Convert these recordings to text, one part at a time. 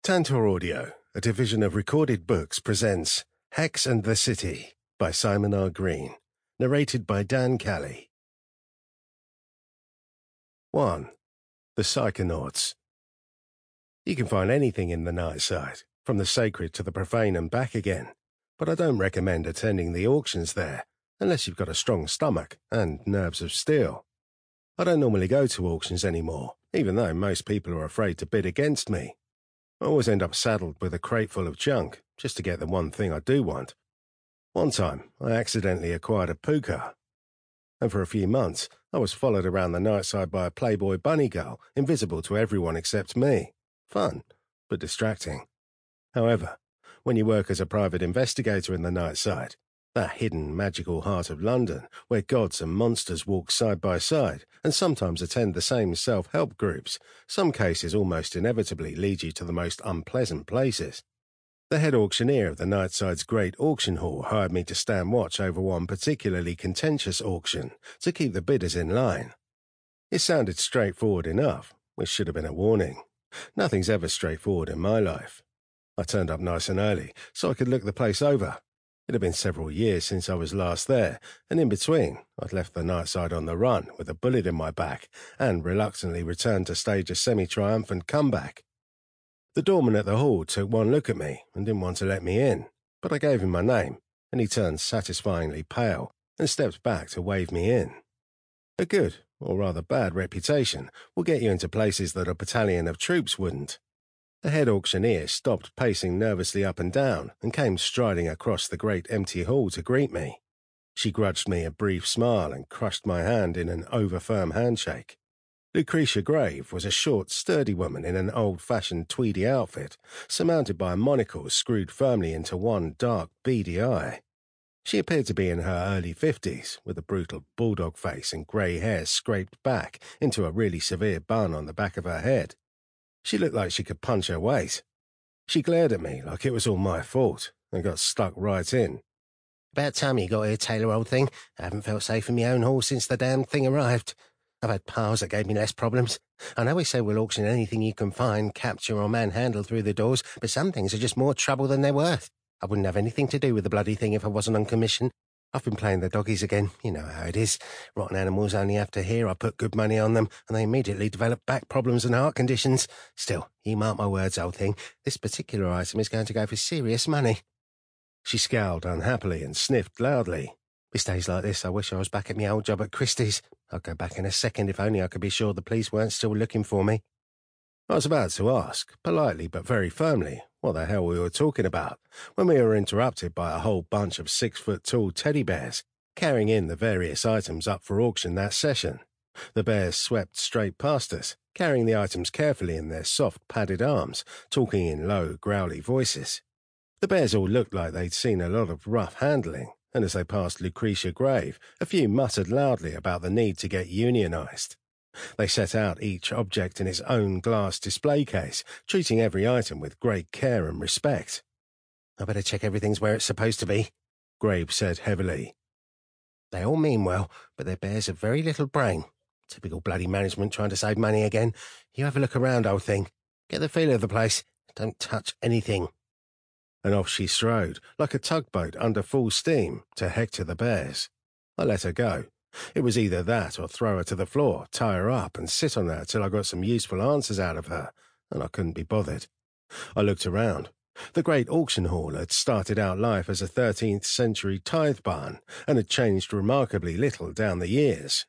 Tantor Audio, a division of Recorded Books, presents Hex and the City by Simon R. Green, narrated by Dan Kelly. 1. The Psychonauts. You can find anything in the night side, from the sacred to the profane and back again, but I don't recommend attending the auctions there, unless you've got a strong stomach and nerves of steel. I don't normally go to auctions anymore, even though most people are afraid to bid against me. I always end up saddled with a crate full of junk, just to get the one thing I do want. One time, I accidentally acquired a puka, and for a few months, I was followed around the night side by a Playboy bunny girl, invisible to everyone except me. Fun, but distracting. However, when you work as a private investigator in the night side, that hidden, magical heart of London, where gods and monsters walk side by side and sometimes attend the same self-help groups, some cases almost inevitably lead you to the most unpleasant places. The head auctioneer of the Nightside's great auction hall hired me to stand watch over one particularly contentious auction to keep the bidders in line. It sounded straightforward enough, which should have been a warning. Nothing's ever straightforward in my life. I turned up nice and early so I could look the place over. It had been several years since I was last there, and in between, I'd left the Nightside on the run with a bullet in my back and reluctantly returned to stage a semi-triumphant comeback. The doorman at the hall took one look at me and didn't want to let me in, but I gave him my name, and he turned satisfyingly pale and stepped back to wave me in. A good, or rather bad, reputation will get you into places that a battalion of troops wouldn't. The head auctioneer stopped pacing nervously up and down and came striding across the great empty hall to greet me. She grudged me a brief smile and crushed my hand in an over-firm handshake. Lucretia Grave was a short, sturdy woman in an old-fashioned tweedy outfit, surmounted by a monocle screwed firmly into one dark, beady eye. She appeared to be in her early 50s, with a brutal bulldog face and grey hair scraped back into a really severe bun on the back of her head. She looked like she could punch her weight. She glared at me like it was all my fault, and got stuck right in. "About time you got here, Taylor, old thing. I haven't felt safe in my own hall since the damned thing arrived. I've had pals that gave me less problems. I know we say we'll auction anything you can find, capture or manhandle through the doors, but some things are just more trouble than they're worth. I wouldn't have anything to do with the bloody thing if I wasn't on commission. I've been playing the doggies again. You know how it is. Rotten animals only have to hear I put good money on them, and they immediately develop back problems and heart conditions. Still, you mark my words, old thing, this particular item is going to go for serious money." She scowled unhappily and sniffed loudly. "These days like this, I wish I was back at my old job at Christie's. I'd go back in a second if only I could be sure the police weren't still looking for me." I was about to ask, politely but very firmly, what the hell we were talking about, when we were interrupted by a whole bunch of 6-foot-tall teddy bears, carrying in the various items up for auction that session. The bears swept straight past us, carrying the items carefully in their soft, padded arms, talking in low, growly voices. The bears all looked like they'd seen a lot of rough handling, and as they passed Lucretia Grave, a few muttered loudly about the need to get unionized. They set out each object in its own glass display case, treating every item with great care and respect. "I better check everything's where it's supposed to be," Grave said heavily. "They all mean well, but their bears have very little brain. Typical bloody management trying to save money again. You have a look around, old thing. Get the feel of the place. Don't touch anything." And off she strode, like a tugboat under full steam, to hector the bears. I let her go. It was either that or throw her to the floor, tie her up, and sit on her till I got some useful answers out of her, and I couldn't be bothered. I looked around. The great auction hall had started out life as a 13th century tithe barn, and had changed remarkably little down the years.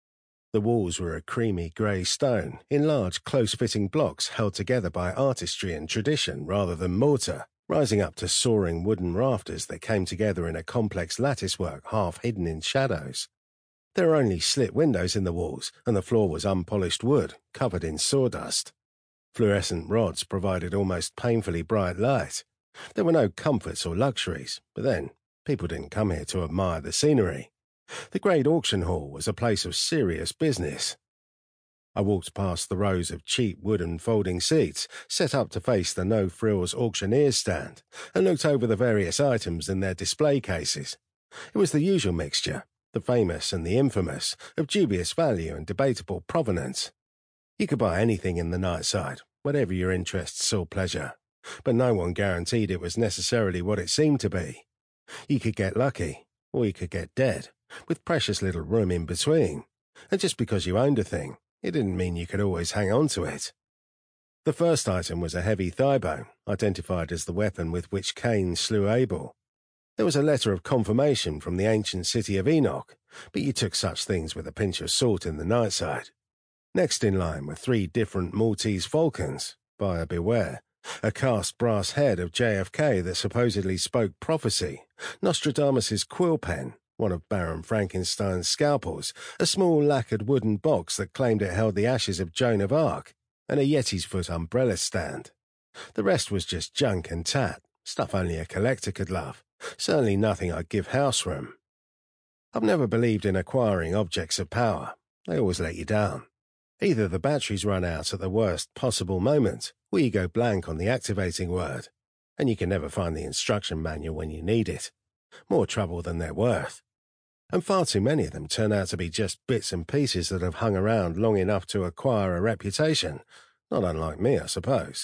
The walls were a creamy grey stone, in large close-fitting blocks held together by artistry and tradition rather than mortar, rising up to soaring wooden rafters that came together in a complex latticework half hidden in shadows. There were only slit windows in the walls, and the floor was unpolished wood, covered in sawdust. Fluorescent rods provided almost painfully bright light. There were no comforts or luxuries, but then, people didn't come here to admire the scenery. The great auction hall was a place of serious business. I walked past the rows of cheap wooden folding seats, set up to face the no-frills auctioneer's stand, and looked over the various items in their display cases. It was the usual mixture, the famous and the infamous, of dubious value and debatable provenance. You could buy anything in the night side, whatever your interests or pleasure, but no one guaranteed it was necessarily what it seemed to be. You could get lucky, or you could get dead, with precious little room in between. And just because you owned a thing, it didn't mean you could always hang on to it. The first item was a heavy thigh bone, identified as the weapon with which Cain slew Abel. There was a letter of confirmation from the ancient city of Enoch, but you took such things with a pinch of salt in the Nightside. Next in line were 3 different Maltese falcons, buyer beware, a cast brass head of JFK that supposedly spoke prophecy, Nostradamus's quill pen, one of Baron Frankenstein's scalpels, a small lacquered wooden box that claimed it held the ashes of Joan of Arc, and a Yeti's foot umbrella stand. The rest was just junk and tat, stuff only a collector could love, certainly nothing I'd give house room. I've never believed in acquiring objects of power. They always let you down. Either the batteries run out at the worst possible moment, or you go blank on the activating word, and you can never find the instruction manual when you need it. More trouble than they're worth. And far too many of them turn out to be just bits and pieces that have hung around long enough to acquire a reputation, not unlike me, I suppose.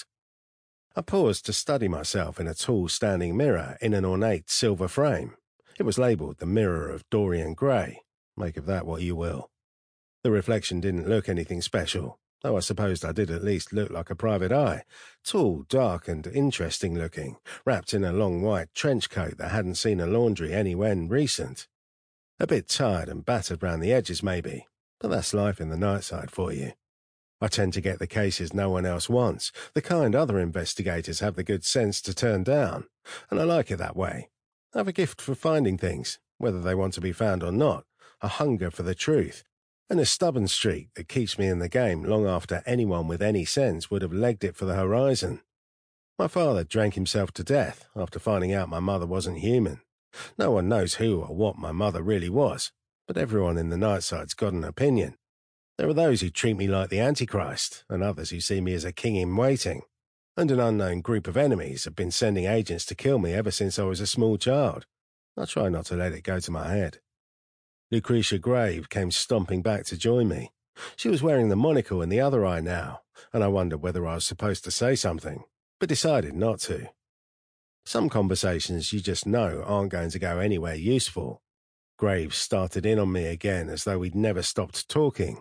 I paused to study myself in a tall standing mirror in an ornate silver frame. It was labelled the Mirror of Dorian Gray. Make of that what you will. The reflection didn't look anything special, though I supposed I did at least look like a private eye. Tall, dark and interesting looking, wrapped in a long white trench coat that hadn't seen a laundry anywhere recent. A bit tired and battered round the edges maybe, but that's life in the Nightside for you. I tend to get the cases no one else wants, the kind other investigators have the good sense to turn down, and I like it that way. I have a gift for finding things, whether they want to be found or not, a hunger for the truth, and a stubborn streak that keeps me in the game long after anyone with any sense would have legged it for the horizon. My father drank himself to death after finding out my mother wasn't human. No one knows who or what my mother really was, but everyone in the Nightside's got an opinion. There are those who treat me like the Antichrist, and others who see me as a king in waiting, and an unknown group of enemies have been sending agents to kill me ever since I was a small child. I try not to let it go to my head. Lucretia Grave came stomping back to join me. She was wearing the monocle in the other eye now, and I wondered whether I was supposed to say something, but decided not to. Some conversations you just know aren't going to go anywhere useful. Graves started in on me again as though we'd never stopped talking.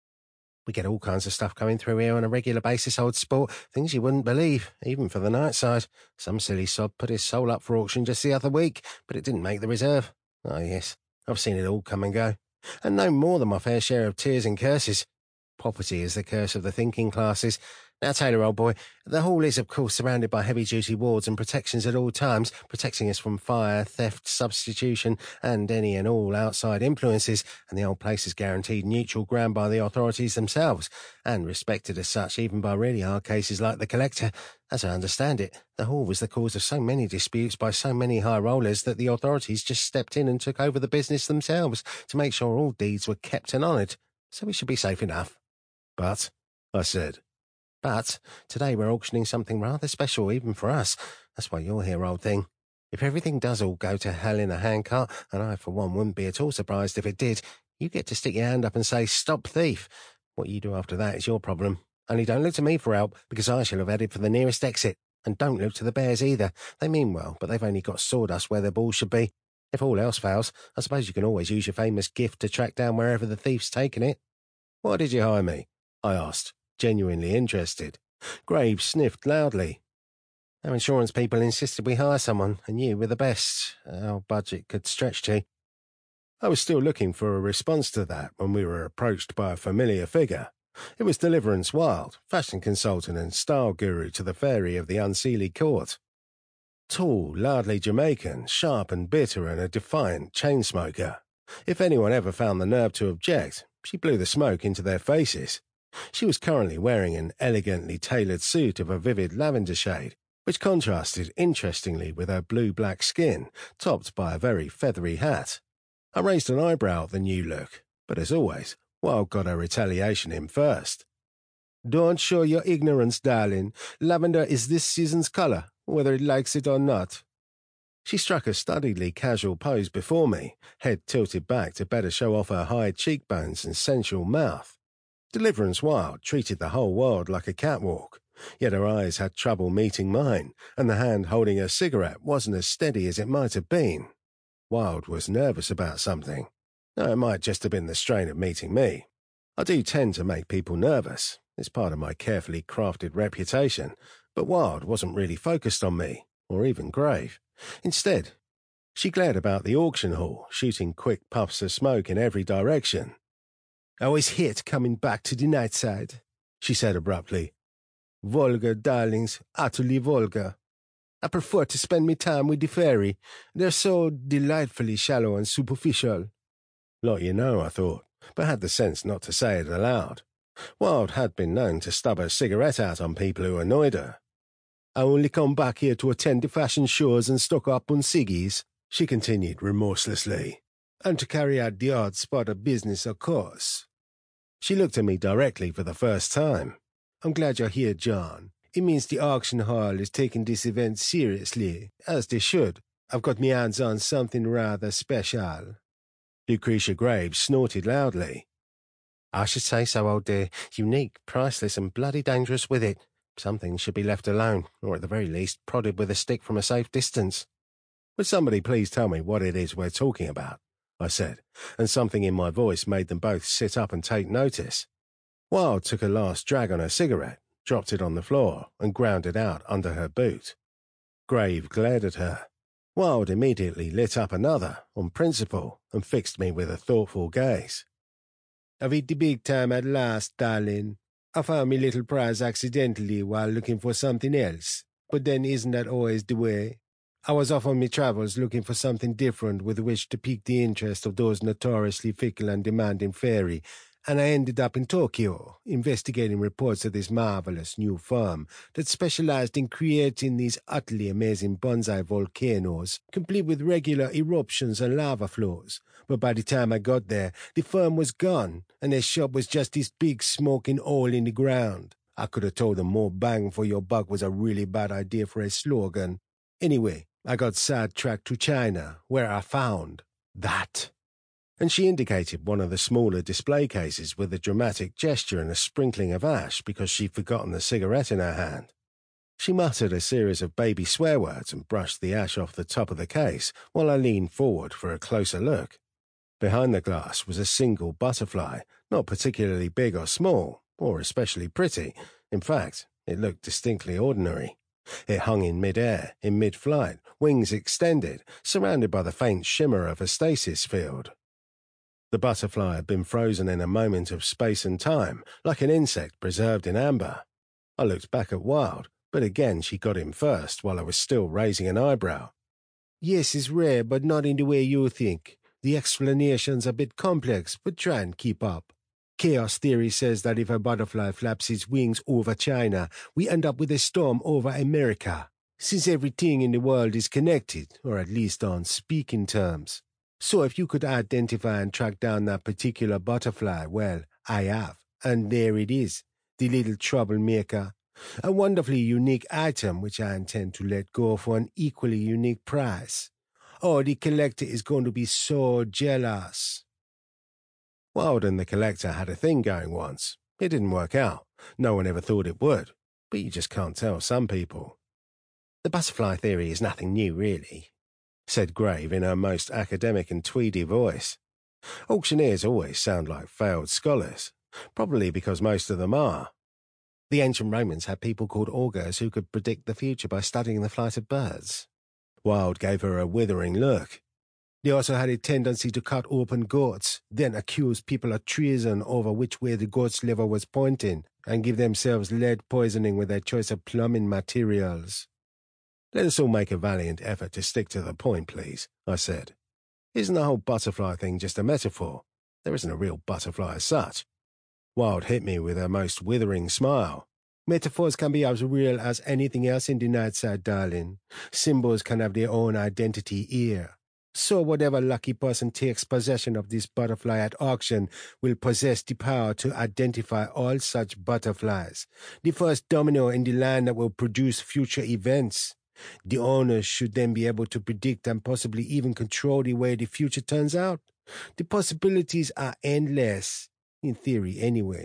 We get all kinds of stuff coming through here on a regular basis, old sport, things you wouldn't believe, even for the Nightside. Some silly sod put his soul up for auction just the other week, but it didn't make the reserve. Oh yes, I've seen it all come and go, and no more than my fair share of tears and curses. Property is the curse of the thinking classes. Now, Taylor, old boy, the hall is, of course, surrounded by heavy-duty wards and protections at all times, protecting us from fire, theft, substitution, and any and all outside influences, and the old place is guaranteed neutral ground by the authorities themselves, and respected as such even by really hard cases like the Collector. As I understand it, the hall was the cause of so many disputes by so many high rollers that the authorities just stepped in and took over the business themselves to make sure all deeds were kept and honoured, so we should be safe enough. But, I said, but today we're auctioning something rather special even for us. That's why you're here, old thing. If everything does all go to hell in a handcart, and I for one wouldn't be at all surprised if it did, you get to stick your hand up and say, "Stop thief." What you do after that is your problem. Only don't look to me for help, because I shall have headed for the nearest exit. And don't look to the bears either. They mean well, but they've only got sawdust where their balls should be. If all else fails, I suppose you can always use your famous gift to track down wherever the thief's taken it. Why did you hire me? I asked, genuinely interested. Graves sniffed loudly. Our insurance people insisted we hire someone, and you were the best our budget could stretch to. I was still looking for a response to that when we were approached by a familiar figure. It was Deliverance Wild, fashion consultant and style guru to the fairy of the Unseelie Court. Tall, loudly Jamaican, sharp and bitter, and a defiant chain smoker. If anyone ever found the nerve to object, she blew the smoke into their faces. She was currently wearing an elegantly tailored suit of a vivid lavender shade, which contrasted interestingly with her blue-black skin, topped by a very feathery hat. I raised an eyebrow at the new look, but as always, Wild got her retaliation in first. "Don't show your ignorance, darling. Lavender is this season's colour, whether it likes it or not." She struck a studiedly casual pose before me, head tilted back to better show off her high cheekbones and sensual mouth. Deliverance Wild treated the whole world like a catwalk. Yet her eyes had trouble meeting mine, and the hand holding her cigarette wasn't as steady as it might have been. Wilde was nervous about something. No, it might just have been the strain of meeting me. I do tend to make people nervous. It's part of my carefully crafted reputation, but Wilde wasn't really focused on me, or even Grave. Instead, she glared about the auction hall, shooting quick puffs of smoke in every direction. "I always hate coming back to the night side," she said abruptly. "Vulgar, darlings, utterly vulgar. I prefer to spend my time with the fairy. They're so delightfully shallow and superficial." Lot you know, I thought, but had the sense not to say it aloud. Wilde had been known to stub her cigarette out on people who annoyed her. "I only come back here to attend the fashion shows and stock up on ciggies," she continued remorselessly, "and to carry out the odd spot of business, of course." She looked at me directly for the first time. "I'm glad you're here, John. It means the auction hall is taking this event seriously, as they should. I've got my hands on something rather special." Lucretia Graves snorted loudly. "I should say so, old dear. Unique, priceless, and bloody dangerous with it. Something should be left alone, or at the very least prodded with a stick from a safe distance." "Would somebody please tell me what it is we're talking about?" I said, and something in my voice made them both sit up and take notice. Wilde took a last drag on her cigarette, dropped it on the floor, and ground it out under her boot. Grave glared at her. Wilde immediately lit up another, on principle, and fixed me with a thoughtful gaze. "I've hit the big time at last, darling. I found me little prize accidentally while looking for something else, but then isn't that always the way? I was off on me travels looking for something different with which to pique the interest of those notoriously fickle and demanding fairy, and I ended up in Tokyo, investigating reports of this marvelous new firm that specialized in creating these utterly amazing bonsai volcanoes, complete with regular eruptions and lava flows. But by the time I got there, the firm was gone, and their shop was just this big smoking hole in the ground. I could have told them more bang for your buck was a really bad idea for a slogan. Anyway, I got sidetracked to China, where I found that." And she indicated one of the smaller display cases with a dramatic gesture and a sprinkling of ash because she'd forgotten the cigarette in her hand. She muttered a series of baby swear words and brushed the ash off the top of the case while I leaned forward for a closer look. Behind the glass was a single butterfly, not particularly big or small, or especially pretty. In fact, it looked distinctly ordinary. It hung in mid-air, in mid-flight, wings extended, surrounded by the faint shimmer of a stasis field. The butterfly had been frozen in a moment of space and time, like an insect preserved in amber. I looked back at Wilde, but again she got him first while I was still raising an eyebrow. "Yes, it's rare, but not in the way you think. The explanation's a bit complex, but try and keep up. Chaos theory says that if a butterfly flaps its wings over China, we end up with a storm over America, since everything in the world is connected, or at least on speaking terms. So if you could identify and track down that particular butterfly, well, I have, and there it is, the little troublemaker. A wonderfully unique item which I intend to let go for an equally unique price. Oh, the collector is going to be so jealous." Wilde and the collector had a thing going once. It didn't work out. No one ever thought it would. But you just can't tell some people. "The butterfly theory is nothing new, really," said Grave in her most academic and tweedy voice. Auctioneers always sound like failed scholars, probably because most of them are. The ancient Romans had people called augurs who could predict the future by studying the flight of birds. Wilde gave her a withering look. "They also had a tendency to cut open goats, then accuse people of treason over which way the goat's liver was pointing, and give themselves lead poisoning with their choice of plumbing materials." "Let us all make a valiant effort to stick to the point, please," I said. "Isn't the whole butterfly thing just a metaphor? There isn't a real butterfly as such." Wilde hit me with her most withering smile. "Metaphors can be as real as anything else in the night side, darling. Symbols can have their own identity here. So whatever lucky person takes possession of this butterfly at auction will possess the power to identify all such butterflies, the first domino in the line that will produce future events. The owners should then be able to predict and possibly even control the way the future turns out. The possibilities are endless, in theory anyway.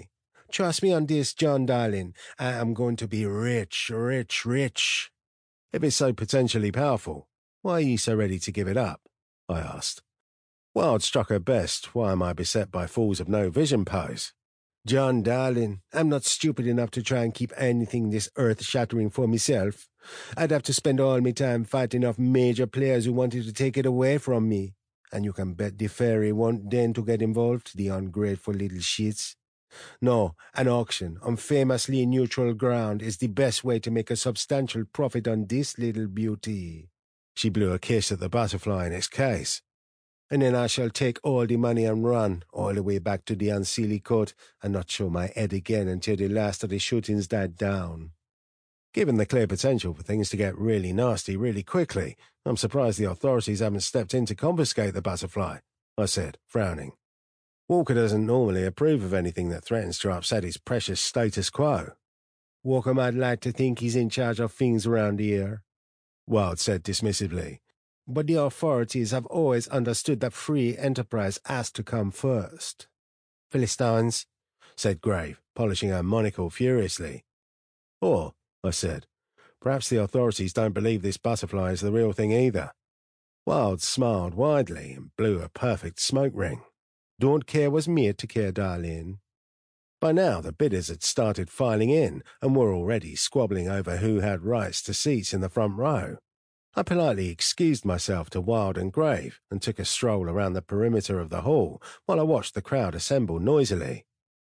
Trust me on this, John darling. I am going to be rich, rich, rich. If it's so potentially powerful, why are you so ready to give it up? I asked. Wild struck her best. Why am I beset by fools of no vision pose? John darling, I'm not stupid enough to try and keep anything this earth-shattering for myself. I'd have to spend all my time fighting off major players who wanted to take it away from me. And you can bet the fairy won't deign to get involved, the ungrateful little shits. No, an auction on famously neutral ground is the best way to make a substantial profit on this little beauty. She blew a kiss at the butterfly in its case. And then I shall take all the money and run all the way back to the Unseelie Court and not show my head again until the last of the shootings died down. Given the clear potential for things to get really nasty really quickly, I'm surprised the authorities haven't stepped in to confiscate the butterfly, I said, frowning. Walker doesn't normally approve of anything that threatens to upset his precious status quo. Walker might like to think he's in charge of things around here, Wild said dismissively. But the authorities have always understood that free enterprise has to come first. Philistines, said Grave, polishing her monocle furiously. Or, I said, perhaps the authorities don't believe this butterfly is the real thing either. Wild smiled widely and blew a perfect smoke ring. Don't care was made to care, darling. By now the bidders had started filing in and were already squabbling over who had rights to seats in the front row. I politely excused myself to Wild and Grave and took a stroll around the perimeter of the hall while I watched the crowd assemble noisily.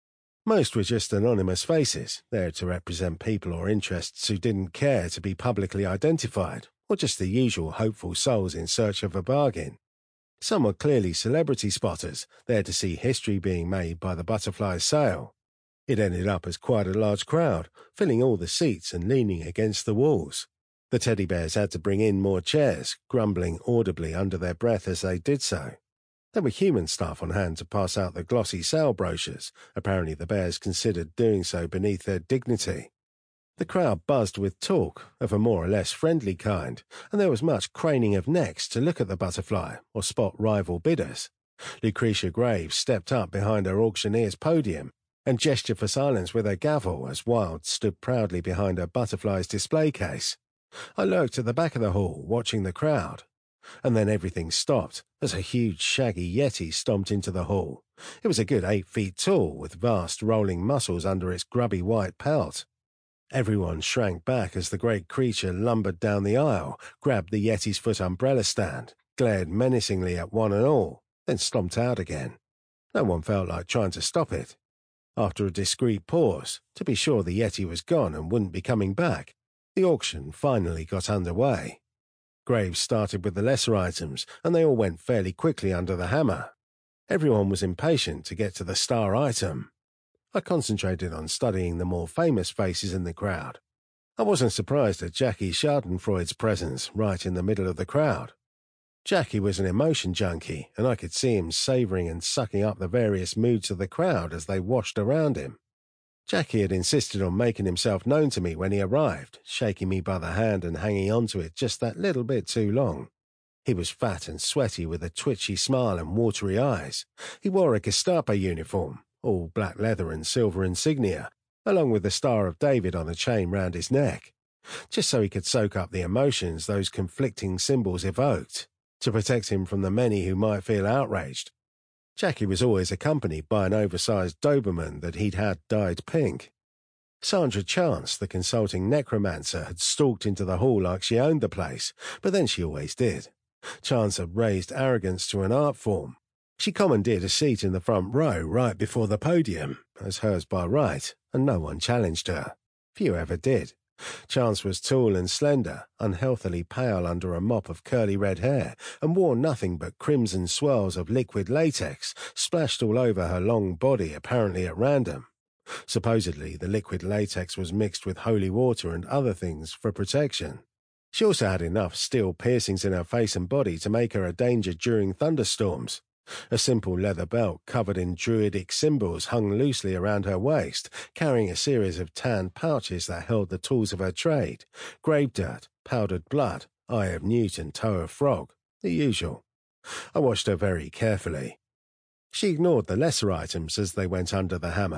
Most were just anonymous faces, there to represent people or interests who didn't care to be publicly identified, or just the usual hopeful souls in search of a bargain. Some were clearly celebrity spotters, there to see history being made by the butterfly's sale. It ended up as quite a large crowd, filling all the seats and leaning against the walls. The teddy bears had to bring in more chairs, grumbling audibly under their breath as they did so. There were human staff on hand to pass out the glossy sale brochures. Apparently the bears considered doing so beneath their dignity. The crowd buzzed with talk, of a more or less friendly kind, and there was much craning of necks to look at the butterfly or spot rival bidders. Lucretia Graves stepped up behind her auctioneer's podium and gestured for silence with her gavel as Wild stood proudly behind her butterfly's display case. I lurked at the back of the hall, watching the crowd. And then everything stopped as a huge shaggy yeti stomped into the hall. It was a good 8 feet tall, with vast rolling muscles under its grubby white pelt. Everyone shrank back as the great creature lumbered down the aisle, grabbed the yeti's foot umbrella stand, glared menacingly at one and all, then stomped out again. No one felt like trying to stop it. After a discreet pause, to be sure the yeti was gone and wouldn't be coming back, the auction finally got underway. Graves started with the lesser items, and they all went fairly quickly under the hammer. Everyone was impatient to get to the star item. I concentrated on studying the more famous faces in the crowd. I wasn't surprised at Jackie Schadenfreude's presence right in the middle of the crowd. Jackie was an emotion junkie, and I could see him savouring and sucking up the various moods of the crowd as they washed around him. Jackie had insisted on making himself known to me when he arrived, shaking me by the hand and hanging onto it just that little bit too long. He was fat and sweaty with a twitchy smile and watery eyes. He wore a Gestapo uniform, all black leather and silver insignia, along with the Star of David on a chain round his neck, just so he could soak up the emotions those conflicting symbols evoked, to protect him from the many who might feel outraged. Jackie was always accompanied by an oversized Doberman that he'd had dyed pink. Sandra Chance, the consulting necromancer, had stalked into the hall like she owned the place, but then she always did. Chance had raised arrogance to an art form. She commandeered a seat in the front row right before the podium, as hers by right, and no one challenged her. Few ever did. Chance was tall and slender, unhealthily pale under a mop of curly red hair, and wore nothing but crimson swirls of liquid latex splashed all over her long body, apparently at random. Supposedly, the liquid latex was mixed with holy water and other things for protection. She also had enough steel piercings in her face and body to make her a danger during thunderstorms. A simple leather belt covered in druidic symbols hung loosely around her waist, carrying a series of tan pouches that held the tools of her trade: grave dirt, powdered blood, eye of newt and toe of frog, the usual. I watched her very carefully. She ignored the lesser items as they went under the hammer.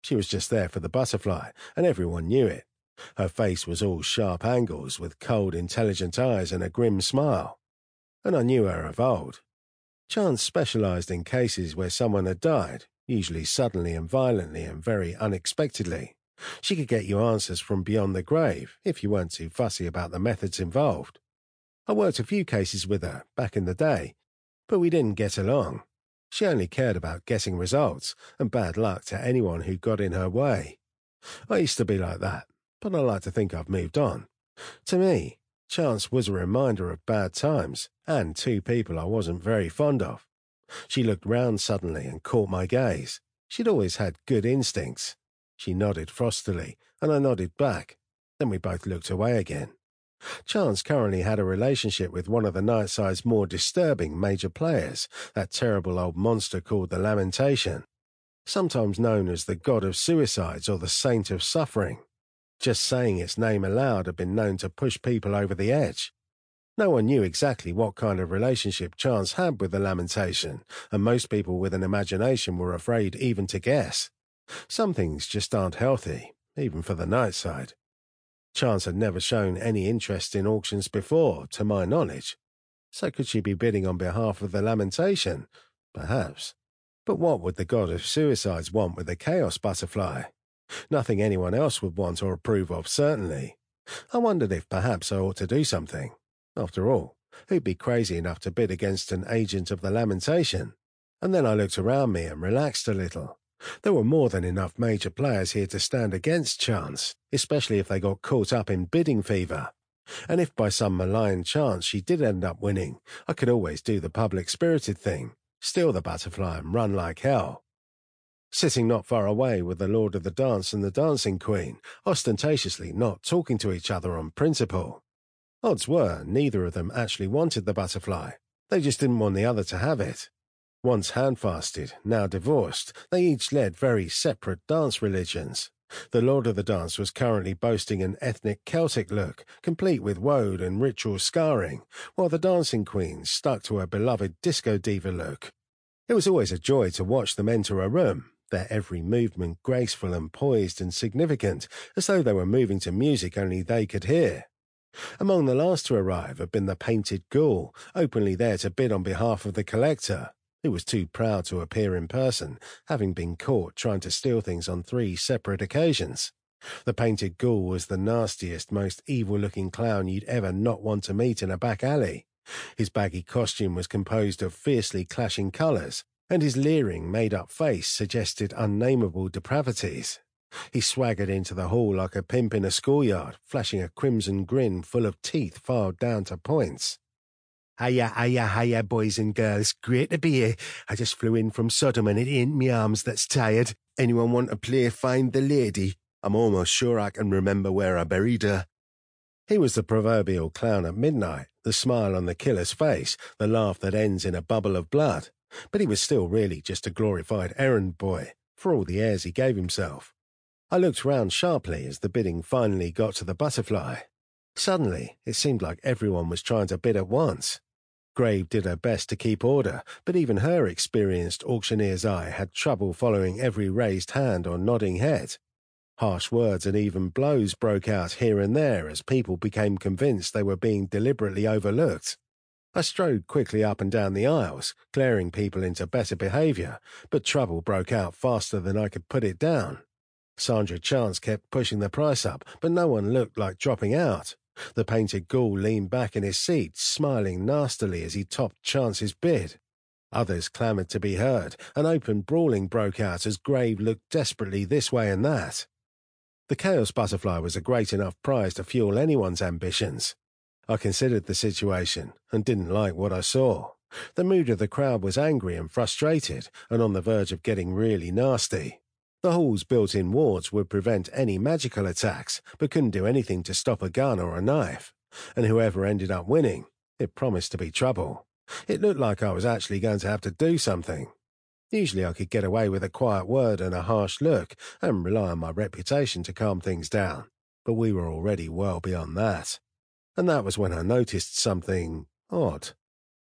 She was just there for the butterfly, and everyone knew it. Her face was all sharp angles, with cold, intelligent eyes and a grim smile. And I knew her of old. Chance specialized in cases where someone had died, usually suddenly and violently and very unexpectedly. She could get you answers from beyond the grave, if you weren't too fussy about the methods involved. I worked a few cases with her, back in the day, but we didn't get along. She only cared about getting results, and bad luck to anyone who got in her way. I used to be like that, but I like to think I've moved on. To me, Chance was a reminder of bad times, and two people I wasn't very fond of. She looked round suddenly and caught my gaze. She'd always had good instincts. She nodded frostily, and I nodded back. Then we both looked away again. Chance currently had a relationship with one of the Nightside's more disturbing major players, that terrible old monster called the Lamentation, sometimes known as the God of Suicides or the Saint of Suffering. Just saying its name aloud had been known to push people over the edge. No one knew exactly what kind of relationship Chance had with the Lamentation, and most people with an imagination were afraid even to guess. Some things just aren't healthy, even for the Nightside. Chance had never shown any interest in auctions before, to my knowledge. So could she be bidding on behalf of the Lamentation? Perhaps. But what would the God of Suicides want with a Chaos Butterfly? Nothing anyone else would want or approve of, certainly. I wondered if perhaps I ought to do something. After all, who'd be crazy enough to bid against an agent of the Lamentation? And then I looked around me and relaxed a little. There were more than enough major players here to stand against Chance, especially if they got caught up in bidding fever. And if by some malign chance she did end up winning, I could always do the public-spirited thing, steal the butterfly and run like hell. Sitting not far away were the Lord of the Dance and the Dancing Queen, ostentatiously not talking to each other on principle. Odds were, neither of them actually wanted the butterfly. They just didn't want the other to have it. Once handfasted, now divorced, they each led very separate dance religions. The Lord of the Dance was currently boasting an ethnic Celtic look, complete with woad and ritual scarring, while the Dancing Queen stuck to her beloved disco diva look. It was always a joy to watch them enter a room, their every movement graceful and poised and significant, as though they were moving to music only they could hear. Among the last to arrive had been the Painted Ghoul, openly there to bid on behalf of the collector, who was too proud to appear in person, having been caught trying to steal things on 3 separate occasions. The Painted Ghoul was the nastiest, most evil-looking clown you'd ever not want to meet in a back alley. His baggy costume was composed of fiercely clashing colours, and his leering, made-up face suggested unnameable depravities. He swaggered into the hall like a pimp in a schoolyard, flashing a crimson grin full of teeth filed down to points. Hiya, hiya, hiya, boys and girls. Great to be here. I just flew in from Sodom and it ain't me arms that's tired. Anyone want to play Find the Lady? I'm almost sure I can remember where I buried her. He was the proverbial clown at midnight, the smile on the killer's face, the laugh that ends in a bubble of blood. But he was still really just a glorified errand boy, for all the airs he gave himself. I looked round sharply as the bidding finally got to the butterfly. Suddenly, it seemed like everyone was trying to bid at once. Grave did her best to keep order, but even her experienced auctioneer's eye had trouble following every raised hand or nodding head. Harsh words and even blows broke out here and there as people became convinced they were being deliberately overlooked. I strode quickly up and down the aisles, glaring people into better behaviour, but trouble broke out faster than I could put it down. Sandra Chance kept pushing the price up, but no one looked like dropping out. The Painted Ghoul leaned back in his seat, smiling nastily as he topped Chance's bid. Others clamoured to be heard, and open brawling broke out as Grave looked desperately this way and that. The Chaos Butterfly was a great enough prize to fuel anyone's ambitions. I considered the situation, and didn't like what I saw. The mood of the crowd was angry and frustrated, and on the verge of getting really nasty. The hall's built-in wards would prevent any magical attacks, but couldn't do anything to stop a gun or a knife. And whoever ended up winning, it promised to be trouble. It looked like I was actually going to have to do something. Usually I could get away with a quiet word and a harsh look, and rely on my reputation to calm things down. But we were already well beyond that. And that was when I noticed something odd.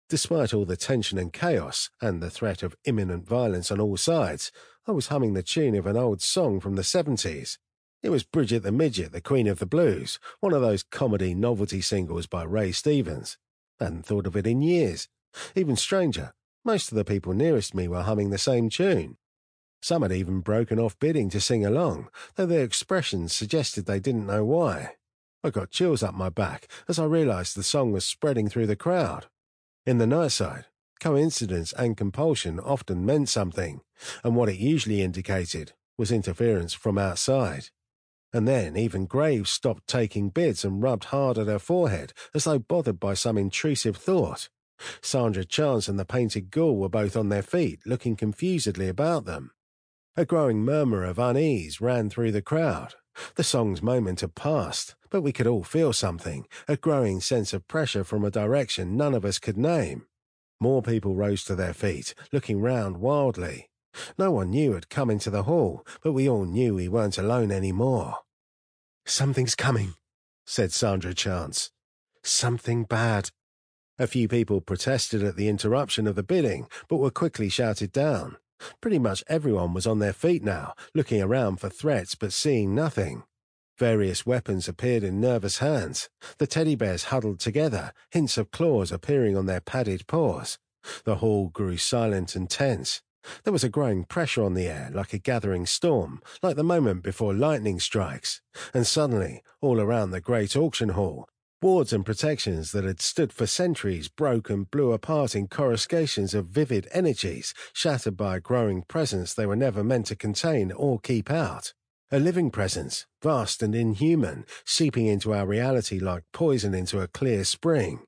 Despite all the tension and chaos, and the threat of imminent violence on all sides, I was humming the tune of an old song from the 70s. It was Bridget the Midget, the Queen of the Blues, one of those comedy novelty singles by Ray Stevens. Hadn't thought of it in years. Even stranger, most of the people nearest me were humming the same tune. Some had even broken off bidding to sing along, though their expressions suggested they didn't know why. I got chills up my back as I realised the song was spreading through the crowd. In the Nightside, coincidence and compulsion often meant something, and what it usually indicated was interference from outside. And then even Graves stopped taking bids and rubbed hard at her forehead as though bothered by some intrusive thought. Sandra Chance and the Painted Ghoul were both on their feet, looking confusedly about them. A growing murmur of unease ran through the crowd. The song's moment had passed, but we could all feel something, a growing sense of pressure from a direction none of us could name. More people rose to their feet, looking round wildly. No one new had come into the hall, but we all knew we weren't alone anymore. "Something's coming," said Sandra Chance. "Something bad." A few people protested at the interruption of the bidding, but were quickly shouted down. Pretty much everyone was on their feet now, looking around for threats but seeing nothing. Various weapons appeared in nervous hands. The teddy bears huddled together, hints of claws appearing on their padded paws. The hall grew silent and tense. There was a growing pressure on the air, like a gathering storm, like the moment before lightning strikes. And suddenly, all around the great auction hall, wards and protections that had stood for centuries broke and blew apart in coruscations of vivid energies, shattered by a growing presence they were never meant to contain or keep out. A living presence, vast and inhuman, seeping into our reality like poison into a clear spring.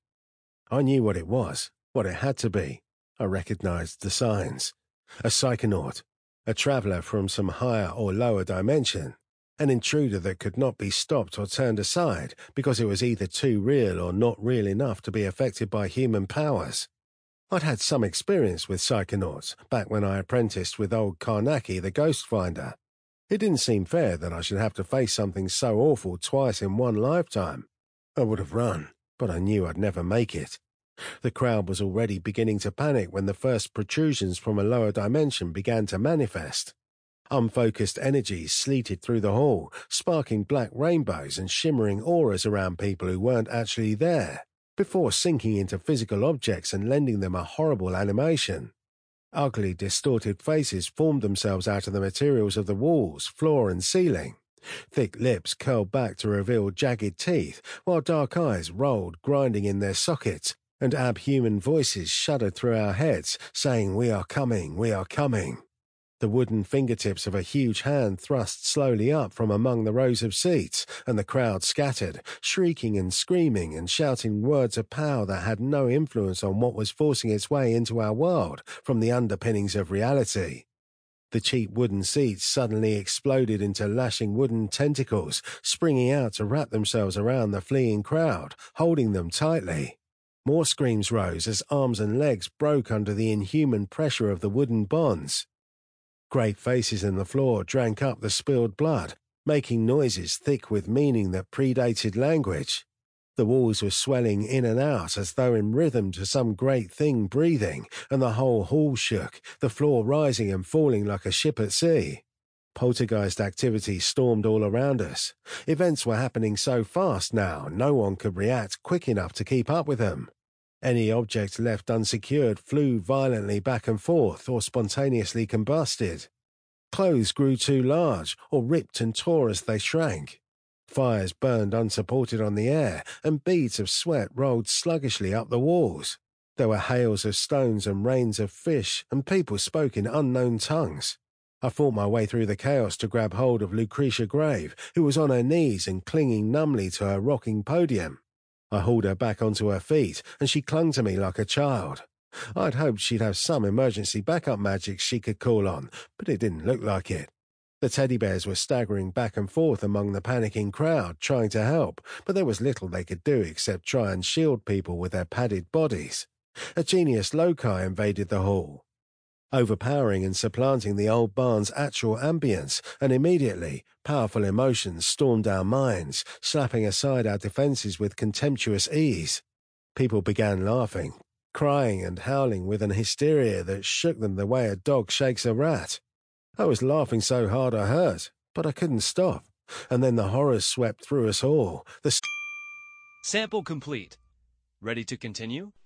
I knew what it was, what it had to be. I recognized the signs. A psychonaut, a traveler from some higher or lower dimension. An intruder that could not be stopped or turned aside because it was either too real or not real enough to be affected by human powers. I'd had some experience with psychonauts back when I apprenticed with old Karnaki the Ghost Finder. It didn't seem fair that I should have to face something so awful twice in one lifetime. I would have run, but I knew I'd never make it. The crowd was already beginning to panic when the first protrusions from a lower dimension began to manifest. Unfocused energies sleeted through the hall, sparking black rainbows and shimmering auras around people who weren't actually there, before sinking into physical objects and lending them a horrible animation. Ugly, distorted faces formed themselves out of the materials of the walls, floor and ceiling. Thick lips curled back to reveal jagged teeth, while dark eyes rolled, grinding in their sockets, and abhuman voices shuddered through our heads, saying, "We are coming, we are coming." The wooden fingertips of a huge hand thrust slowly up from among the rows of seats, and the crowd scattered, shrieking and screaming and shouting words of power that had no influence on what was forcing its way into our world from the underpinnings of reality. The cheap wooden seats suddenly exploded into lashing wooden tentacles, springing out to wrap themselves around the fleeing crowd, holding them tightly. More screams rose as arms and legs broke under the inhuman pressure of the wooden bonds. Great faces in the floor drank up the spilled blood, making noises thick with meaning that predated language. The walls were swelling in and out as though in rhythm to some great thing breathing, and the whole hall shook, the floor rising and falling like a ship at sea. Poltergeist activity stormed all around us. Events were happening so fast now, no one could react quick enough to keep up with them. Any object left unsecured flew violently back and forth or spontaneously combusted. Clothes grew too large or ripped and tore as they shrank. Fires burned unsupported on the air, and beads of sweat rolled sluggishly up the walls. There were hails of stones and rains of fish, and people spoke in unknown tongues. I fought my way through the chaos to grab hold of Lucretia Grave, who was on her knees and clinging numbly to her rocking podium. I hauled her back onto her feet, and she clung to me like a child. I'd hoped she'd have some emergency backup magic she could call on, but it didn't look like it. The teddy bears were staggering back and forth among the panicking crowd, trying to help, but there was little they could do except try and shield people with their padded bodies. A genius loci invaded the hall, overpowering and supplanting the old barn's actual ambience, and immediately powerful emotions stormed our minds, slapping aside our defenses with contemptuous ease. People began laughing, crying and howling with an hysteria that shook them the way a dog shakes a rat. I was laughing so hard I hurt, but I couldn't stop. And then the horrors swept through us all. Sample complete. Ready to continue?